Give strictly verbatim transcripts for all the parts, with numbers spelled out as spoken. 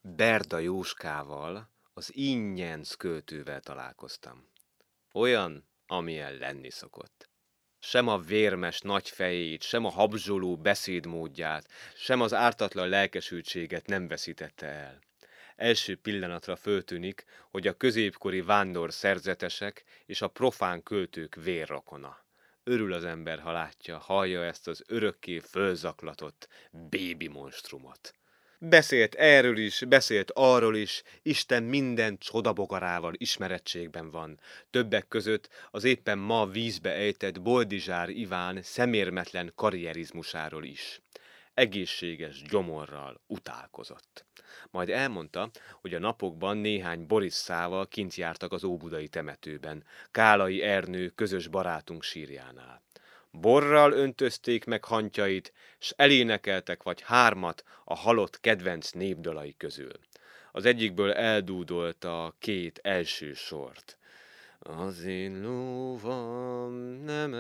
Berda Jóskával, az Ínyenc költővel találkoztam. Olyan, amilyen lenni szokott. Sem a vérmes nagy fejét, sem a habzsoló beszédmódját, sem az ártatlan lelkesültséget nem veszítette el. Első pillanatra föltűnik, hogy a középkori vándor szerzetesek és a profán költők vérrokona. Örül az ember, ha látja, hallja ezt az örökké fölzaklatott bébi monstrumot. Beszélt erről is, beszélt arról is, Isten minden csodabogarával ismerettségben van. Többek között az éppen ma vízbe ejtett Boldizsár Iván szemérmetlen karrierizmusáról is. Egészséges gyomorral utálkozott. Majd elmondta, hogy a napokban néhány Borisszával kint jártak az óbudai temetőben, Kálai Ernő közös barátunk sírjánál. Borral öntözték meg hantjait, s elénekeltek vagy hármat a halott kedvenc népdalai közül. Az egyikből eldúdolta a két első sort. Az én lovam nem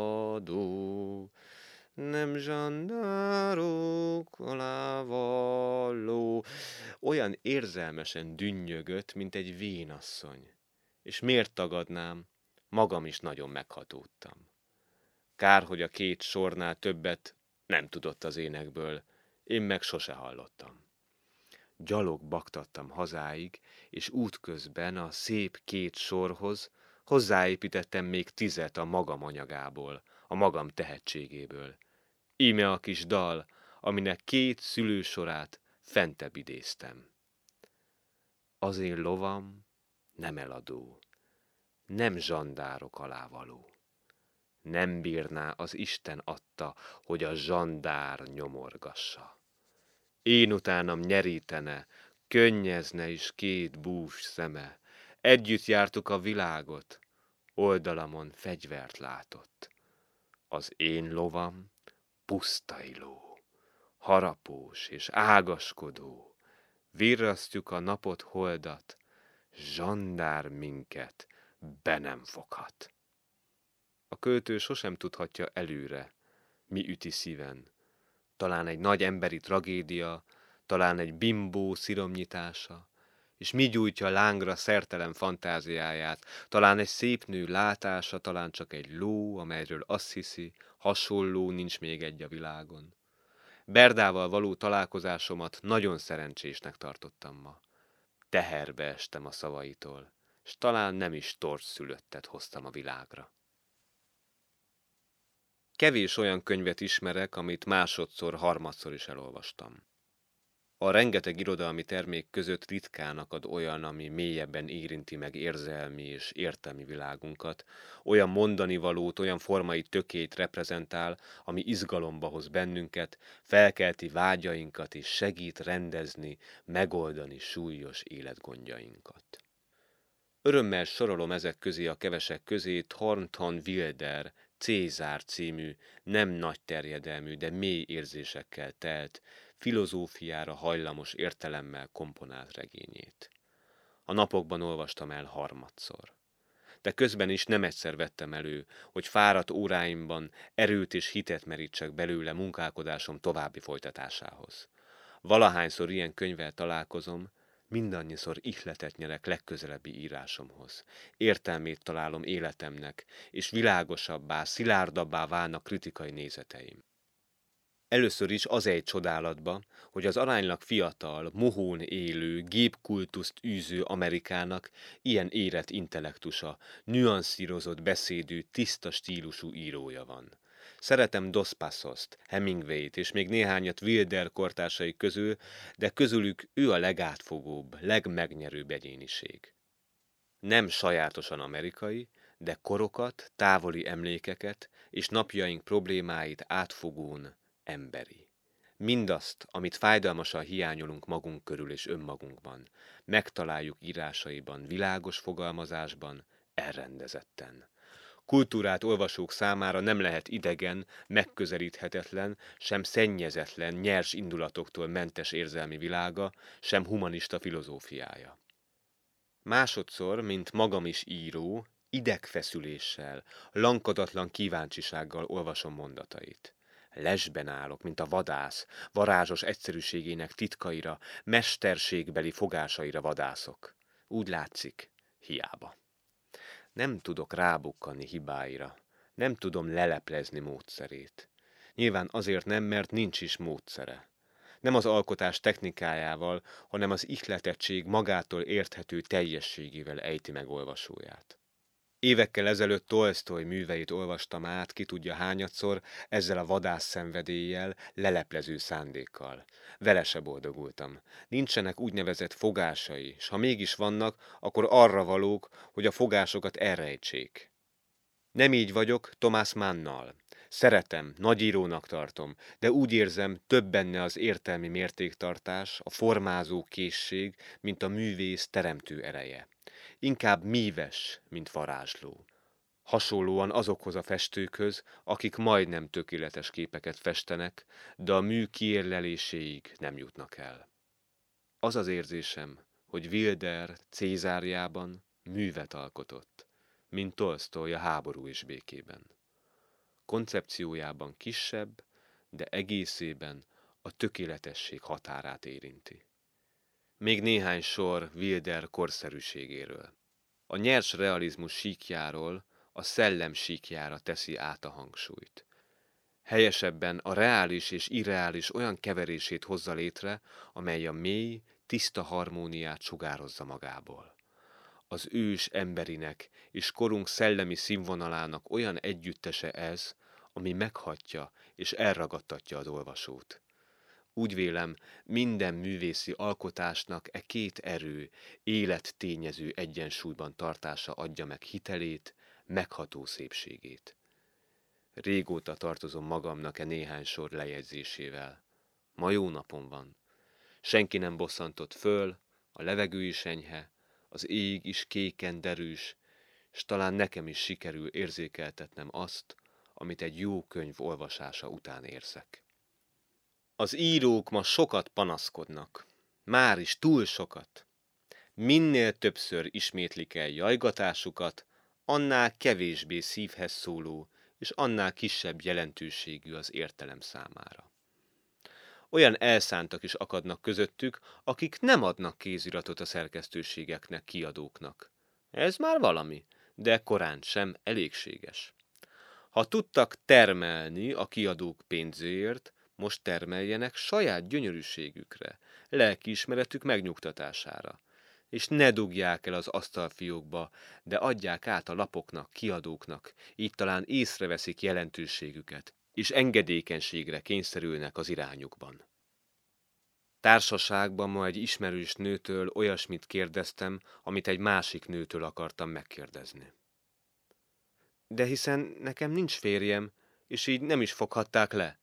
eladó, nem zsandárok alávaló. Olyan érzelmesen dünnyögött, mint egy vénasszony. És miért tagadnám? Magam is nagyon meghatódtam. Kár, hogy a két sornál többet nem tudott az énekből, én meg sose hallottam. Gyalog baktattam hazáig, és útközben a szép két sorhoz hozzáépítettem még tizet a magam anyagából, a magam tehetségéből. Íme a kis dal, aminek két szülősorát fentebb idéztem. Az én lovam nem eladó, nem zsandárok alávaló. Nem bírná, az Isten adta, hogy a zsandár nyomorgassa. Én utánam nyerítene, könnyezne is két bús szeme. Együtt jártuk a világot, oldalamon fegyvert látott. Az én lovam pusztailó, harapós és ágaskodó. Virrasztjuk a napot holdat, zsandár minket be nem foghat. A költő sosem tudhatja előre, mi üti szíven. Talán egy nagy emberi tragédia, talán egy bimbó sziromnyitása, és mi gyújtja lángra szertelen fantáziáját, talán egy szép nő látása, talán csak egy ló, amelyről azt hiszi, hasonló nincs még egy a világon. Berdával való találkozásomat nagyon szerencsésnek tartottam ma. Teherbe estem a szavaitól, s talán nem is torz-szülöttet hoztam a világra. Kevés olyan könyvet ismerek, amit másodszor, harmadszor is elolvastam. A rengeteg irodalmi termék között ritkán akad olyan, ami mélyebben érinti meg érzelmi és értelmi világunkat, olyan mondanivalót, olyan formai tökét reprezentál, ami izgalomba hoz bennünket, felkelti vágyainkat és segít rendezni, megoldani súlyos életgondjainkat. Örömmel sorolom ezek közé a kevesek közé Thornton Wilder Cézár című, nem nagy terjedelmű, de mély érzésekkel telt, filozófiára hajlamos értelemmel komponált regényét. A napokban olvastam el harmadszor. De közben is nem egyszer vettem elő, hogy fáradt óráimban erőt és hitet merítsek belőle munkálkodásom további folytatásához. Valahányszor ilyen könyvvel találkozom, mindannyiszor ihletet nyerek legközelebbi írásomhoz. Értelmét találom életemnek, és világosabbá, szilárdabbá válnak kritikai nézeteim. Először is az egy csodálatba, hogy az aránylag fiatal, mohón élő, gépkultuszt űző Amerikának ilyen érett intellektusa, nüanszírozott beszédű, tiszta stílusú írója van. Szeretem Dos Passoszt, Hemingwayt és még néhányat Wilder kortársai közül, de közülük ő a legátfogóbb, legmegnyerőbb egyéniség. Nem sajátosan amerikai, de korokat, távoli emlékeket és napjaink problémáit átfogón emberi. Mindazt, amit fájdalmasan hiányolunk magunk körül és önmagunkban, megtaláljuk írásaiban, világos fogalmazásban, elrendezetten. Kultúrát olvasók számára nem lehet idegen, megközelíthetetlen, sem szennyezetlen, nyers indulatoktól mentes érzelmi világa, sem humanista filozófiája. Másodszor, mint magam is író, idegfeszüléssel, lankadatlan kíváncsisággal olvasom mondatait. Lesben állok, mint a vadász, varázsos egyszerűségének titkaira, mesterségbeli fogásaira vadászok. Úgy látszik, hiába. Nem tudok rábukkani hibáira, nem tudom leleplezni módszerét. Nyilván azért nem, mert nincs is módszere. Nem az alkotás technikájával, hanem az ihletettség magától érthető teljességével ejti meg olvasóját. Évekkel ezelőtt Tolsztoj műveit olvastam át, ki tudja hányadszor, ezzel a vadász szenvedéllyel, leleplező szándékkal. Vele se boldogultam. Nincsenek úgynevezett fogásai, s ha mégis vannak, akkor arra valók, hogy a fogásokat elrejtsék. Nem így vagyok Thomas Mannnal. Szeretem, nagy írónak tartom, de úgy érzem, több benne az értelmi mértéktartás, a formázó készség, mint a művész teremtő ereje. Inkább míves, mint varázsló. Hasonlóan azokhoz a festőkhöz, akik majdnem tökéletes képeket festenek, de a mű kiérleléséig nem jutnak el. Az az érzésem, hogy Wilder Cézárjában művet alkotott, mint Tolsztoj a Háború és békében. Koncepciójában kisebb, de egészében a tökéletesség határát érinti. Még néhány sor Wilder korszerűségéről. A nyers realizmus síkjáról a szellem síkjára teszi át a hangsúlyt. Helyesebben a reális és irreális olyan keverését hozza létre, amely a mély, tiszta harmóniát sugározza magából. Az ős emberinek és korunk szellemi színvonalának olyan együttese ez, ami meghatja és elragadtatja az olvasót. Úgy vélem, minden művészi alkotásnak e két erő, élettényező egyensúlyban tartása adja meg hitelét, megható szépségét. Régóta tartozom magamnak e néhány sor lejegyzésével. Ma jó napom van. Senki nem bosszantott föl, a levegő is enyhe, az ég is kéken derűs, s talán nekem is sikerül érzékeltetnem azt, amit egy jó könyv olvasása után érzek. Az írók ma sokat panaszkodnak, már is túl sokat. Minél többször ismétlik el jajgatásukat, annál kevésbé szívhez szóló, és annál kisebb jelentőségű az értelem számára. Olyan elszántak is akadnak közöttük, akik nem adnak kéziratot a szerkesztőségeknek, kiadóknak. Ez már valami, de korán sem elégséges. Ha tudtak termelni a kiadók pénzéért, most termeljenek saját gyönyörűségükre, lelkiismeretük megnyugtatására. És ne dugják el az asztalfiókba, de adják át a lapoknak, kiadóknak, így talán észreveszik jelentőségüket, és engedékenységre kényszerülnek az irányukban. Társaságban ma egy ismerős nőtől olyasmit kérdeztem, amit egy másik nőtől akartam megkérdezni. De hiszen nekem nincs férjem, és így nem is foghatták le.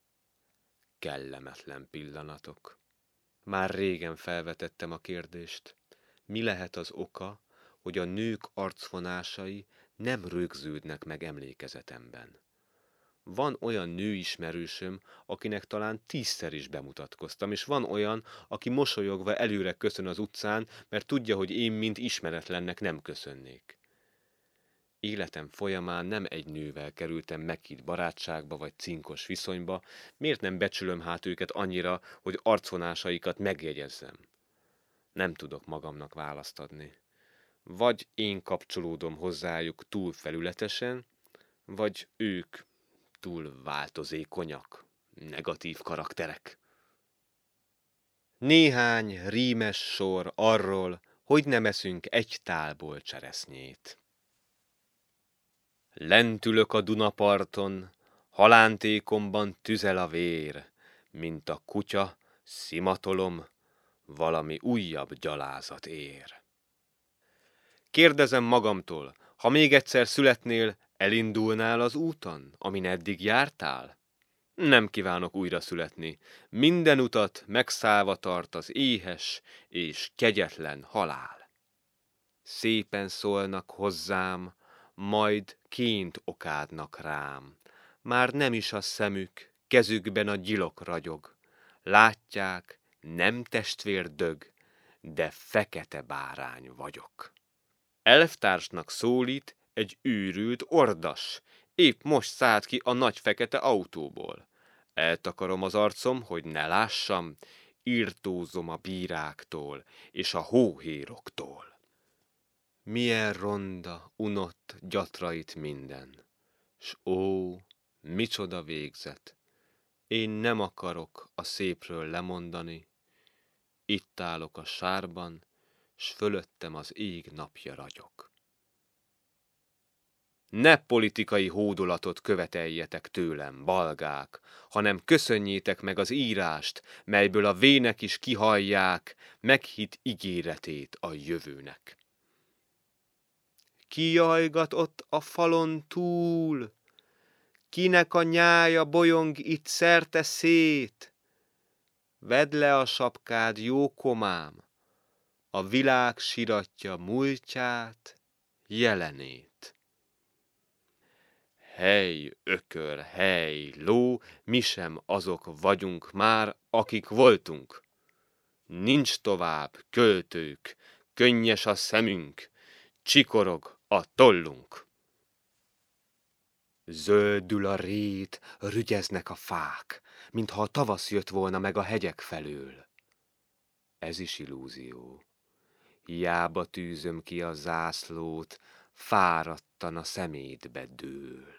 Kellemetlen pillanatok. Már régen felvetettem a kérdést. Mi lehet az oka, hogy a nők arcvonásai nem rögződnek meg emlékezetemben? Van olyan nőismerősöm, akinek talán tízszer is bemutatkoztam, és van olyan, aki mosolyogva előre köszön az utcán, mert tudja, hogy én, mint ismeretlennek nem köszönnék. Életem folyamán nem egy nővel kerültem meghitt barátságba vagy cinkos viszonyba, miért nem becsülöm hát őket annyira, hogy arcvonásaikat megjegyezzem? Nem tudok magamnak választ adni. Vagy én kapcsolódom hozzájuk túl felületesen, vagy ők túl változékonyak, negatív karakterek. Néhány rímes sor arról, hogy nem eszünk egy tálból cseresznyét. Lent ülök a Dunaparton, halántékomban tüzel a vér, mint a kutya, szimatolom, valami újabb gyalázat ér. Kérdezem magamtól, ha még egyszer születnél, elindulnál az úton, amin eddig jártál? Nem kívánok újra születni, minden utat megszállva tart az éhes és kegyetlen halál. Szépen szólnak hozzám, majd ként okádnak rám. Már nem is a szemük, kezükben a gyilok ragyog. Látják, nem testvér dög, de fekete bárány vagyok. Elvtársnak szólít egy őrült ordas, épp most szállt ki a nagy fekete autóból. Eltakarom az arcom, hogy ne lássam, irtózom a bíráktól és a hóhéroktól. Milyen ronda, unott gyatrait minden, s ó, micsoda végzet! Én nem akarok a szépről lemondani, itt állok a sárban, s fölöttem az ég napja ragyog. Ne politikai hódolatot követeljetek tőlem, balgák, hanem köszönjétek meg az írást, melyből a vének is kihallják meghitt ígéretét a jövőnek. Ki jajgat ott a falon túl? Kinek a nyája bolyong itt szerte szét? Vedd le a sapkád, jó komám, a világ siratja múltját, jelenét. Hely, ökör, hely, ló, mi sem azok vagyunk már, akik voltunk. Nincs tovább, költők, könnyes a szemünk, csikorog a tollunk. Zöldül a rét, rügyeznek a fák, mintha a tavasz jött volna meg a hegyek felől. Ez is illúzió. Hiába tűzöm ki a zászlót, fáradtan a szemétbe dől.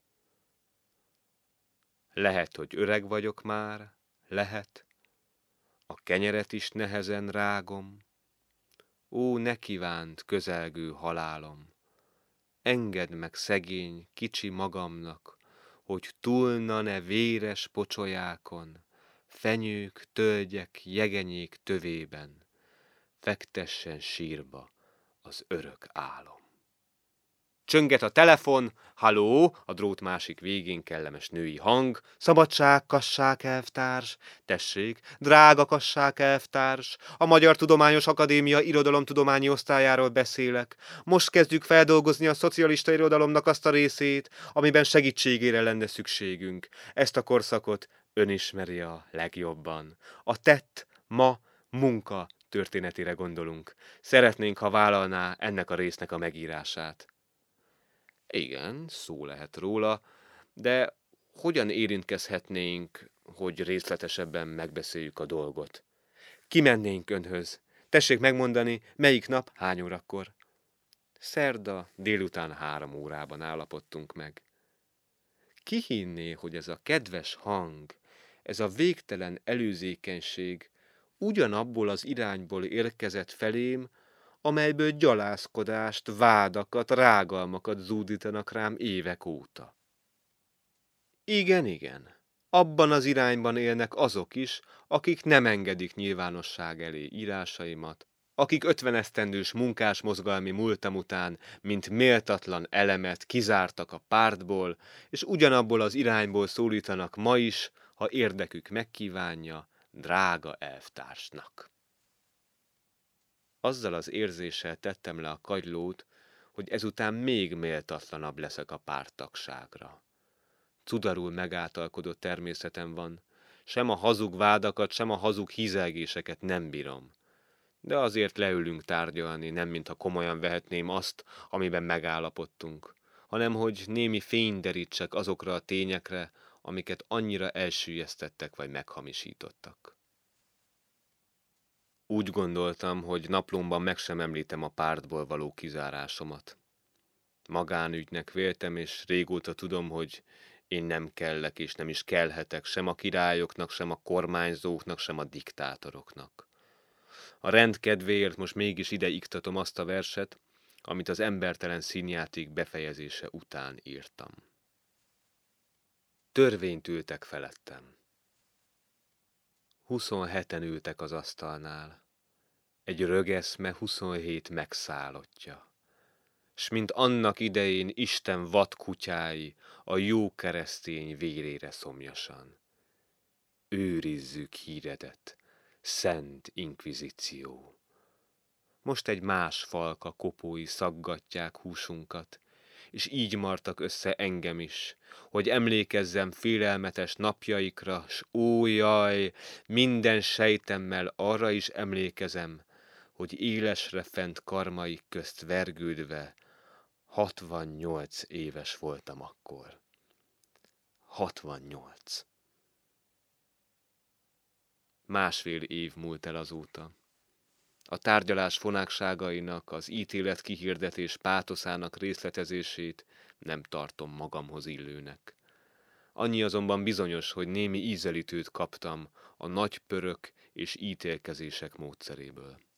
Lehet, hogy öreg vagyok már, lehet, a kenyeret is nehezen rágom. Ó, ne kívánt közelgő halálom, engedd meg szegény, kicsi magamnak, hogy túlna-e véres pocsolyákon, fenyők, tölgyek, jegenyék tövében, fektessen sírba az örök álom. Csönget a telefon, halló, a drót másik végén kellemes női hang. Szabadság, kassák, elvtárs, tessék, drága kassák, elvtárs, a Magyar Tudományos Akadémia irodalomtudományi osztályáról beszélek. Most kezdjük feldolgozni a szocialista irodalomnak azt a részét, amiben segítségére lenne szükségünk. Ezt a korszakot ön ismeri a legjobban. A tett, ma, munka történetére gondolunk. Szeretnénk, ha vállalná ennek a résznek a megírását. Igen, szó lehet róla, de hogyan érintkezhetnénk, hogy részletesebben megbeszéljük a dolgot? Kimennénk önhöz. Tessék megmondani, melyik nap, hány órakor? Szerda, délután három órában állapodtunk meg. Ki hinné, hogy ez a kedves hang, ez a végtelen előzékenység ugyanabból az irányból érkezett felém, amelyből gyalászkodást, vádakat, rágalmakat zúdítanak rám évek óta. Igen, igen, abban az irányban élnek azok is, akik nem engedik nyilvánosság elé írásaimat, akik ötvenesztendős munkásmozgalmi múltam után, mint méltatlan elemet kizártak a pártból, és ugyanabból az irányból szólítanak ma is, ha érdekük megkívánja, drága elvtársnak. Azzal az érzéssel tettem le a kagylót, hogy ezután még méltatlanabb leszek a párttagságra. Cudarul megáltalkodott természetem van, sem a hazug vádakat, sem a hazug hízelgéseket nem bírom. De azért leülünk tárgyalni, nem mintha komolyan vehetném azt, amiben megállapodtunk, hanem hogy némi fény derítsek azokra a tényekre, amiket annyira elsüllyesztettek vagy meghamisítottak. Úgy gondoltam, hogy naplómban meg sem említem a pártból való kizárásomat. Magánügynek véltem, és régóta tudom, hogy én nem kellek és nem is kellhetek sem a királyoknak, sem a kormányzóknak, sem a diktátoroknak. A rend kedvéért most mégis ide iktatom azt a verset, amit az embertelen színjáték befejezése után írtam. Törvényt ültek felettem. Huszonheten ültek az asztalnál. Egy rögeszme huszonhét megszállottja. S mint annak idején Isten vadkutyái a jó keresztény vérére szomjasan. Őrizzük híredet, szent inkvizíció. Most egy más falka kopói szaggatják húsunkat, és így martak össze engem is, hogy emlékezzem félelmetes napjaikra, s ó jaj, minden sejtemmel arra is emlékezem, hogy élesre fent karmaik közt vergődve hatvannyolc éves voltam akkor. hatvannyolc. Másfél év múlt el azóta. A tárgyalás fonákságainak, az ítélet kihirdetés pátoszának részletezését nem tartom magamhoz illőnek. Annyi azonban bizonyos, hogy némi ízelítőt kaptam a nagy pörök és ítélkezések módszeréből.